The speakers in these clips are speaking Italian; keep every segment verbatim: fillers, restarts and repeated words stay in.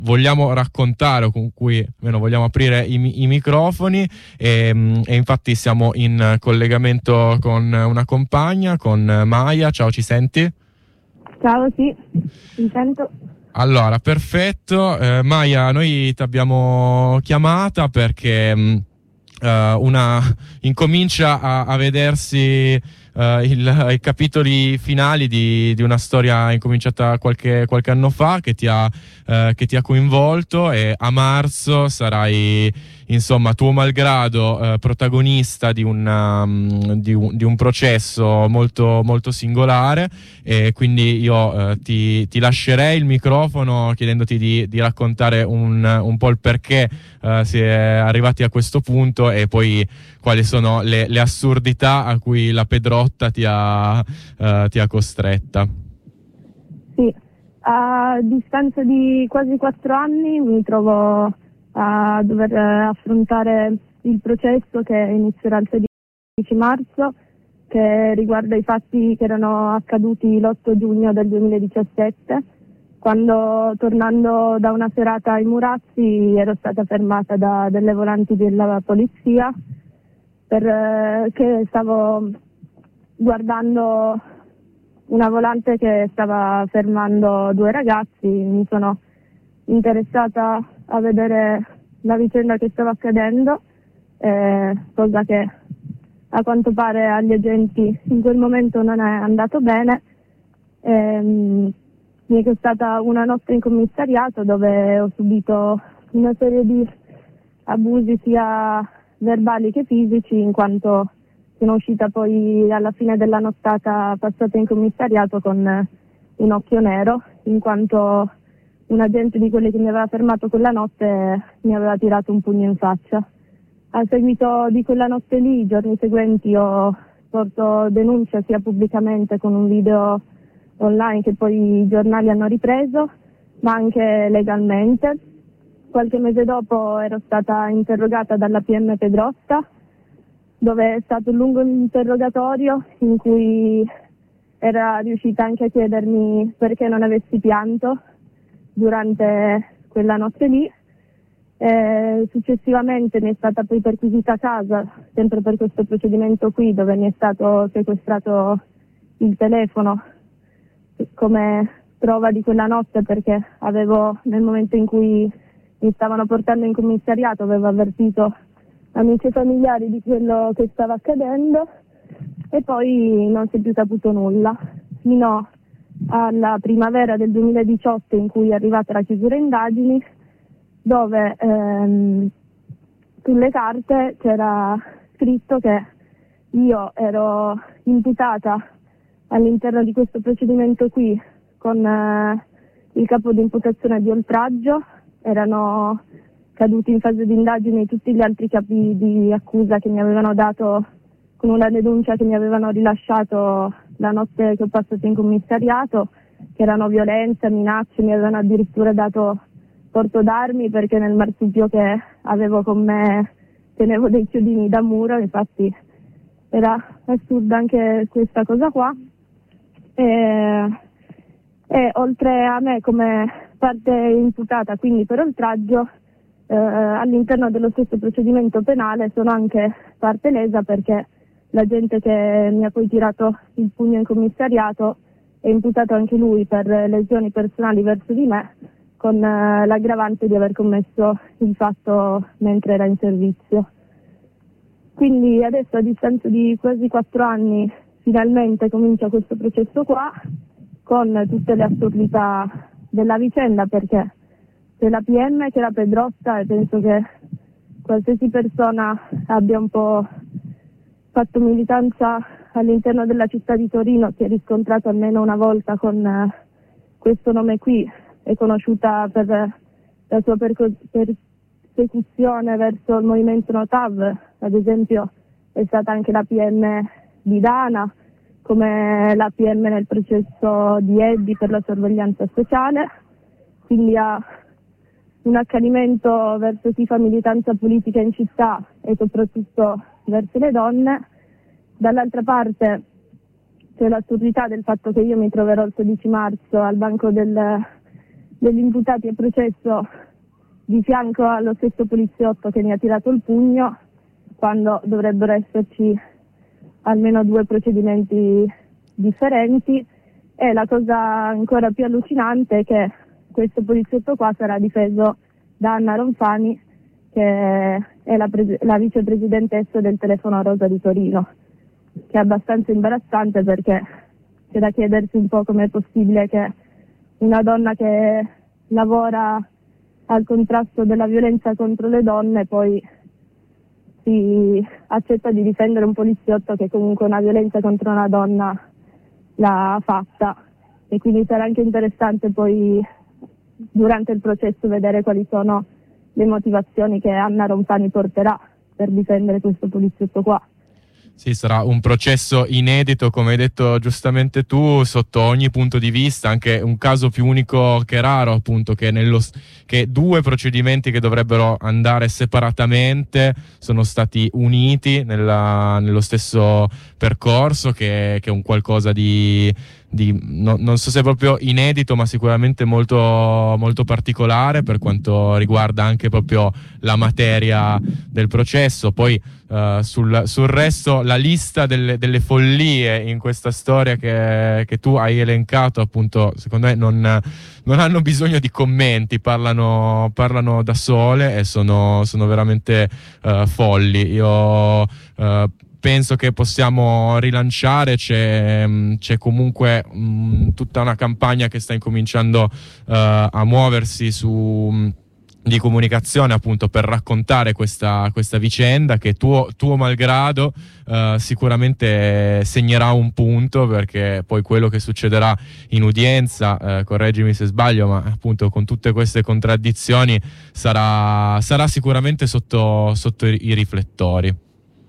vogliamo raccontare, o con cui almeno vogliamo aprire i, i microfoni, e, e infatti siamo in collegamento con una compagna, con Maya. Ciao, ci senti? Ciao, sì, mi sento. Allora, perfetto. Eh, Maya, noi ti abbiamo chiamata perché mh, uh, una incomincia a, a vedersi uh, il, i capitoli finali di, di una storia incominciata qualche, qualche anno fa, che ti ha, uh, che ti ha coinvolto, e a marzo sarai, insomma, tuo malgrado, uh, protagonista di, una, um, di, un, di un processo molto, molto singolare, e quindi io uh, ti, ti lascerei il microfono chiedendoti di, di raccontare un, un po' il perché uh, si è arrivati a questo punto, e poi quali sono le, le assurdità a cui la Pedrotta ti ha, uh, ti ha costretta. Sì, a distanza di quasi quattro anni mi trovo a dover affrontare il processo che inizierà il sedici marzo, che riguarda i fatti che erano accaduti l'otto giugno del duemiladiciassette, quando, tornando da una serata ai Murazzi, ero stata fermata da delle volanti della polizia perché stavo guardando una volante che stava fermando due ragazzi. Mi sono interessata a vedere la vicenda che stava accadendo, eh, cosa che a quanto pare agli agenti in quel momento non è andato bene. Ehm, mi è stata una notte in commissariato dove ho subito una serie di abusi sia verbali che fisici, in quanto sono uscita poi alla fine della nottata passata in commissariato con un occhio nero, in quanto un agente di quelli che mi aveva fermato quella notte mi aveva tirato un pugno in faccia. A seguito di quella notte lì, i giorni seguenti ho portato denuncia sia pubblicamente con un video online che poi i giornali hanno ripreso, ma anche legalmente. Qualche mese dopo ero stata interrogata dalla P M Pedrotta, dove è stato un lungo interrogatorio in cui era riuscita anche a chiedermi perché non avessi pianto durante quella notte lì. E successivamente mi è stata poi perquisita a casa, sempre per questo procedimento qui, dove mi è stato sequestrato il telefono come prova di quella notte, perché avevo, nel momento in cui mi stavano portando in commissariato, avevo avvertito amici e familiari di quello che stava accadendo, e poi non si è più saputo nulla fino alla primavera del duemiladiciotto, in cui è arrivata la chiusura indagini, dove ehm, sulle carte c'era scritto che io ero imputata all'interno di questo procedimento qui con eh, il capo di imputazione di oltraggio. Erano caduti in fase di indagine tutti gli altri capi di accusa che mi avevano dato con una denuncia che mi avevano rilasciato la notte che ho passato in commissariato, che erano violenze, minacce, mi avevano addirittura dato porto d'armi perché nel marsupio che avevo con me tenevo dei chiodini da muro. Infatti era assurda anche questa cosa qua. E, e oltre a me come parte imputata, quindi per oltraggio, eh, all'interno dello stesso procedimento penale sono anche parte lesa, perché l'agente che mi ha poi tirato il pugno in commissariato è imputato anche lui per lesioni personali verso di me, con eh, l'aggravante di aver commesso il fatto mentre era in servizio. Quindi adesso, a distanza di quasi quattro anni, finalmente comincia questo processo qua, con tutte le assurdità della vicenda, perché c'è la P M che è la Pedrotta, e penso che qualsiasi persona abbia un po' fatto militanza all'interno della città di Torino si è riscontrato almeno una volta con eh, questo nome qui. È conosciuta per la sua perco- persecuzione verso il movimento Notav, ad esempio è stata anche la P M di Dana, come la P M nel processo di Eddi per la sorveglianza speciale, quindi ha un accanimento verso chi fa militanza politica in città e soprattutto verso le donne. Dall'altra parte c'è l'assurdità del fatto che io mi troverò il sedici marzo al banco del degli imputati a processo di fianco allo stesso poliziotto che mi ha tirato il pugno, quando dovrebbero esserci almeno due procedimenti differenti. E la cosa ancora più allucinante è che questo poliziotto qua sarà difeso da Anna Ronfani, che è la, pres- la vicepresidentessa del Telefono Rosa di Torino, che è abbastanza imbarazzante, perché c'è da chiedersi un po' com'è possibile che una donna che lavora al contrasto della violenza contro le donne poi si accetta di difendere un poliziotto che comunque una violenza contro una donna l'ha fatta. E quindi sarà anche interessante poi durante il processo vedere quali sono le motivazioni che Anna Ronfani porterà per difendere questo poliziotto qua. Sì, sarà un processo inedito, come hai detto giustamente tu, sotto ogni punto di vista, anche un caso più unico che raro, appunto, che, nello, che due procedimenti che dovrebbero andare separatamente sono stati uniti nella, nello stesso percorso, che, che è un qualcosa di... Di, no, non so se proprio inedito, ma sicuramente molto, molto particolare per quanto riguarda anche proprio la materia del processo. Poi uh, sul, sul resto, la lista delle, delle follie in questa storia che, che tu hai elencato, appunto, secondo me non, non hanno bisogno di commenti, parlano, parlano da sole e sono, sono veramente uh, folli. Io uh, penso che possiamo rilanciare, c'è, c'è comunque mh, tutta una campagna che sta incominciando uh, a muoversi su di comunicazione, appunto, per raccontare questa, questa vicenda che tuo, tuo malgrado uh, sicuramente segnerà un punto, perché poi quello che succederà in udienza, uh, correggimi se sbaglio, ma appunto con tutte queste contraddizioni sarà, sarà sicuramente sotto, sotto i, i riflettori.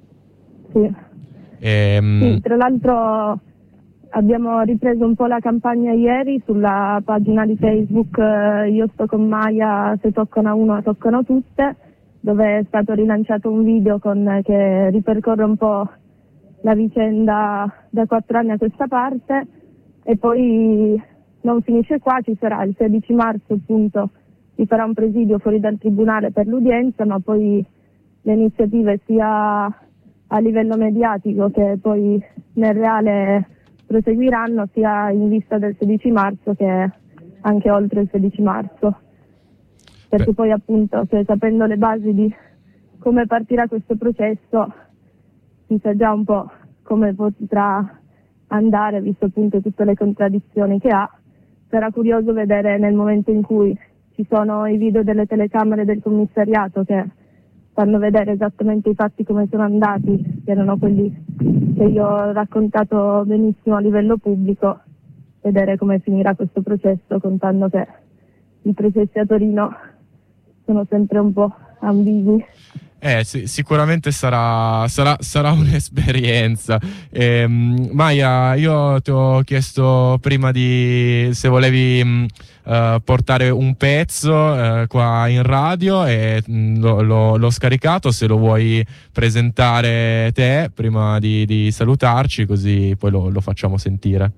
Sì. Ehm... sì, tra l'altro abbiamo ripreso un po' la campagna ieri sulla pagina di Facebook eh, Io sto con Maya, se toccano a uno toccano tutte, dove è stato rilanciato un video con, che ripercorre un po' la vicenda da quattro anni a questa parte. E poi non finisce qua, ci sarà il sedici marzo, appunto, si farà un presidio fuori dal tribunale per l'udienza, ma poi le iniziative sia a livello mediatico che poi nel reale proseguiranno, sia in vista del sedici marzo che anche oltre il sedici marzo, perché Beh. poi appunto, cioè, sapendo le basi di come partirà questo processo si sa già un po' come potrà andare, visto appunto tutte le contraddizioni che ha. Sarà curioso vedere nel momento in cui ci sono i video delle telecamere del commissariato che fanno vedere esattamente i fatti come sono andati, che erano quelli che io ho raccontato benissimo a livello pubblico, vedere come finirà questo processo, contando che i processi a Torino sono sempre un po' ambigui. Eh, sì, sicuramente sarà, sarà, sarà un'esperienza. Eh, Maya, io ti ho chiesto prima di se volevi mh, uh, portare un pezzo uh, qua in radio e mh, lo, lo, l'ho scaricato, se lo vuoi presentare te prima di, di salutarci, così poi lo, lo facciamo sentire.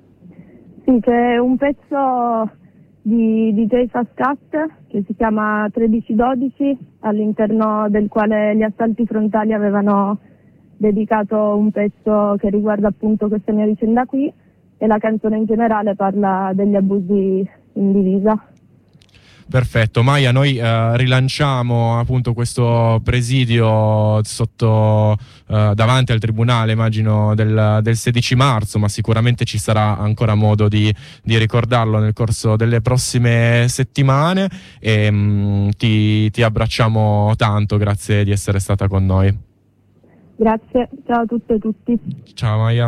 Sì, c'è un pezzo di D J Fast Cat che si chiama tredici dodici, all'interno del quale gli assalti frontali avevano dedicato un pezzo che riguarda appunto questa mia vicenda qui, e la canzone in generale parla degli abusi in divisa. Perfetto, Maya, noi uh, rilanciamo appunto questo presidio sotto uh, davanti al tribunale, immagino del, del sedici marzo, ma sicuramente ci sarà ancora modo di, di ricordarlo nel corso delle prossime settimane, e um, ti, ti abbracciamo tanto, grazie di essere stata con noi. Grazie, ciao a tutte e tutti. Ciao Maya.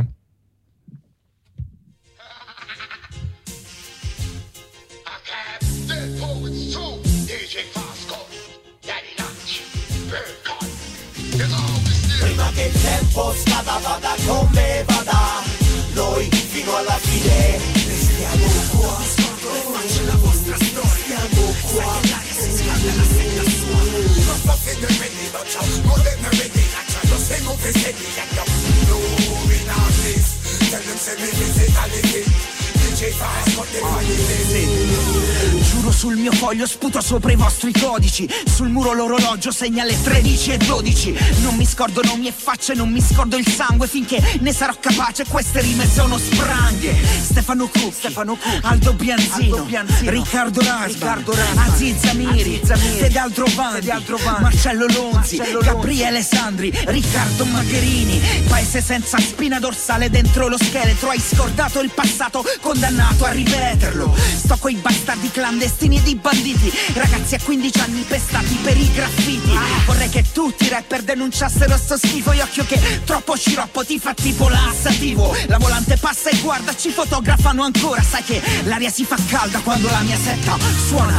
Prima che il tempo scada, vada come vada, noi fino alla fine restiamo qua. Faccio la vostra storia, stiamo qua. Si scalda la sella sua. Non sto finendo il menino, ciao, moderno e menina, lo siamo presenti, andiamo. No, in artist, tell them send me visit a little. D J J Fast con te fai Giuro sul mio foglio sputo sopra i vostri codici. Sul muro l'orologio segna le tredici e dodici. Non mi scordo nomi e facce, non mi scordo il sangue. Finché ne sarò capace queste rime sono spranghe. Stefano Cucchi, Stefano Cucchi, Aldo Bianzino, Aldo Bianzino, Riccardo Rasman, Aziz Zamiri, Fedal Trovanti, Marcello Lonzi, Marcello Gabriele Sandri, Riccardo Magherini. Paese senza spina dorsale dentro lo scheletro. Hai scordato il passato, condannato a ripeterlo. Sto coi bastardi clandestini ed i banditi, ragazzi a quindici anni pestati per i graffiti. Vorrei che tutti i rapper denunciassero sto schifo. E occhio che troppo sciroppo ti fa tipo lassativo. La volante passa e guarda, ci fotografano ancora. Sai che l'aria si fa calda quando la mia setta suona.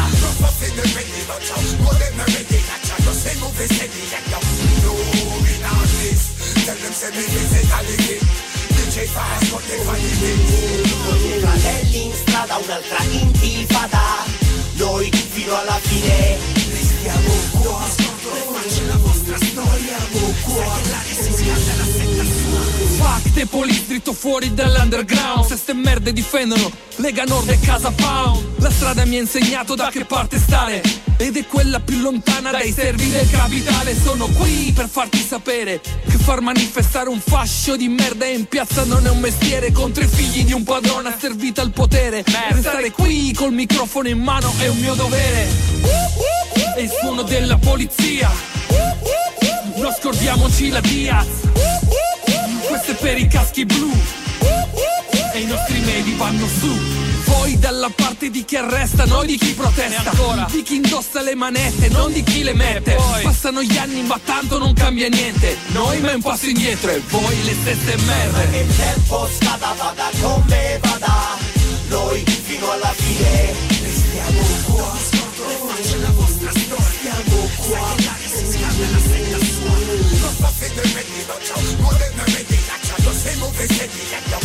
Fratelli in strada, un'altra intifada. Noi fino alla fine restiamo qua. Faccio la vostra storia, siamo qua. Sai che l'aria si scalda, la setta suona. Fuck the police, dritto fuori dall'underground. Se ste merde difendono Lega Nord e Casa Pound. La strada mi ha insegnato da che parte stare, ed è quella più lontana dai servi del capitale. Sono qui per farti sapere che far manifestare un fascio di merda in piazza non è un mestiere. Contro i figli di un padrone asservito al potere, restare qui col microfono in mano è un mio dovere. E il suono della polizia, non scordiamoci la Diaz. Questo è per i caschi blu e i nostri medi vanno su. Voi dalla parte di chi arresta, noi di chi protesta, di chi indossa le manette, non di chi le mette. Passano gli anni ma tanto non cambia niente. Noi ma un passo indietro e voi le stesse merde. Che il tempo scada, vada come vada. Noi fino alla fine restiamo qua. Faccio la vostra storia, siamo qua. Sai che l'aria si scalda, la setta suona. Non sta fede metti, non c'ho modernamente cacciato. Siamo vestiti, ecco.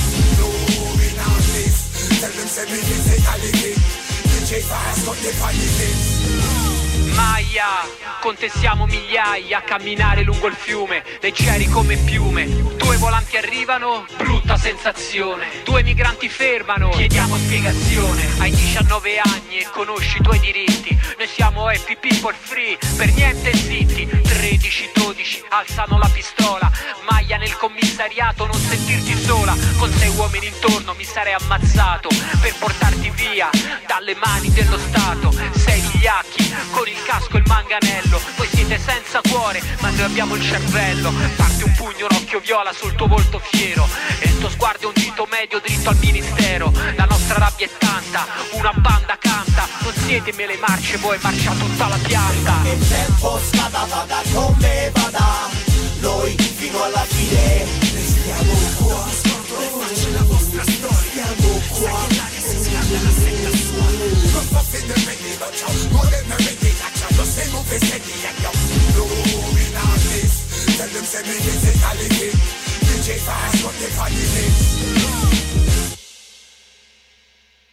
Tell them send me this fatality. D J Fast got the quality. Maya, con te siamo migliaia a camminare lungo il fiume, leggeri come piume. Due volanti arrivano, brutta sensazione. Due migranti fermano, chiediamo spiegazione. Hai diciannove anni e conosci i tuoi diritti. Noi siamo happy people free, per niente zitti. Tredici dodici alzano la pistola. Maya nel commissariato, non sentirti sola. Con sei uomini intorno mi sarei ammazzato per portarti via dalle mani dello Stato. Sei vigliacchi con il casco e il manganello. Voi siete senza cuore ma noi abbiamo il cervello. Parte un pugno, un occhio viola sul tuo volto fiero e il tuo sguardo è un dito medio dritto al ministero. La nostra rabbia è tanta, una banda canta. Non siete mele marce, voi marcia tutta la pianta. Che il tempo scada, vada come vada. Noi fino alla fine restiamo qua. Faccio la vostra storia, siamo qua. Sai che l'aria si scalda, la setta suona. Non sta fede metti, non c'ho modernamente cacciato. Siamo vestiti, ecco. Illuminati. Tell them send me this fatality. D J Fast got the quality.